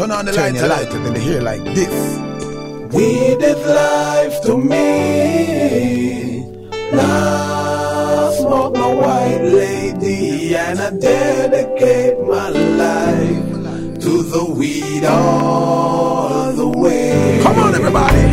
Turn on the light and then they hear like this. Weed is life to me. Nah, smoke my white lady, and I dedicate my life to the weed all the way. Come on, everybody.